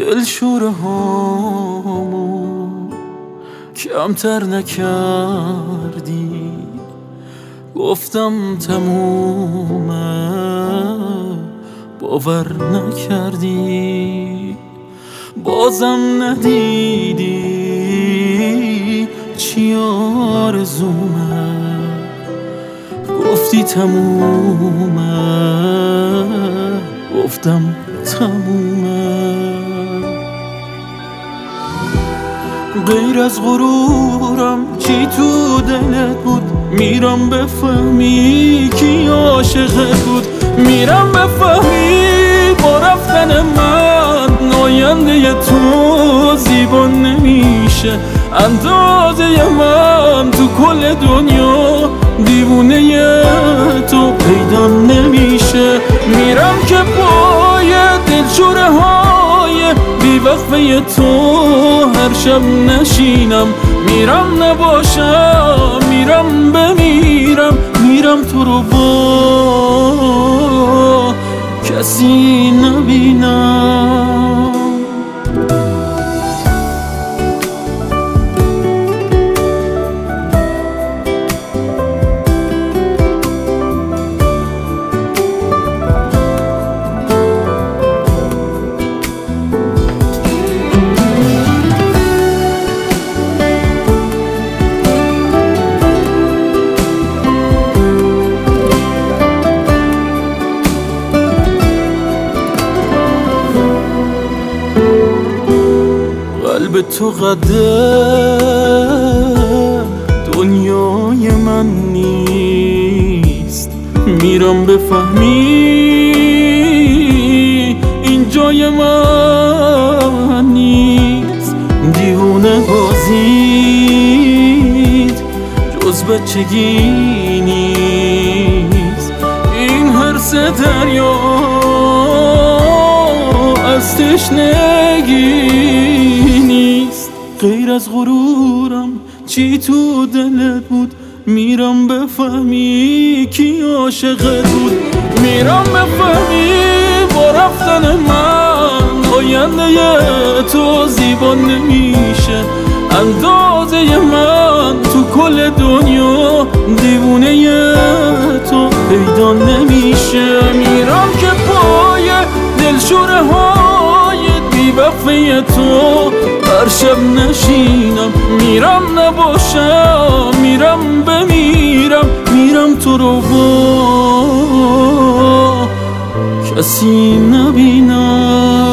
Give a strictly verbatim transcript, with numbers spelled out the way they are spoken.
دلشوره هامو کمتر نکردی، گفتم تمومه باور نکردی، بازم ندیدی چی آرزومه، گفتی تمومه گفتم تمومه. غیر از غرورم چی تو دلت بود؟ میرم بفهمی کی عاشقت بود، میرم بفهمی با رفتن من آینده تو زیبا نمیشه، اندازه من تو کل دنیا دیوونه تو پیدا نمیشه. میرم که پای دلشوره های بی وقفه تو هر شب نشینم، میرم نباشم میرم بمیرم، میرم تو رو با کسی نبینم. قلب تو قدر دنیای من نیست، میرم بفهمی این جای من نیست، دیوونه بازید جز بچگی نیست، این حرص دریا از تشنگی نیست. غیر از غرورم چی تو دلت بود؟ میرم بفهمی کی عاشقت بود، میرم بفهمی با رفتن من آینده تو زیبا نمیشه، اندازه من تو کل دنیا دیوونه تو پیدا نمیشه. میرم که پای دلشوره های بی وقفه تو هر شب نشینم، میرم نباشم میرم بمیرم، میرم تو رو با کسی نبینم.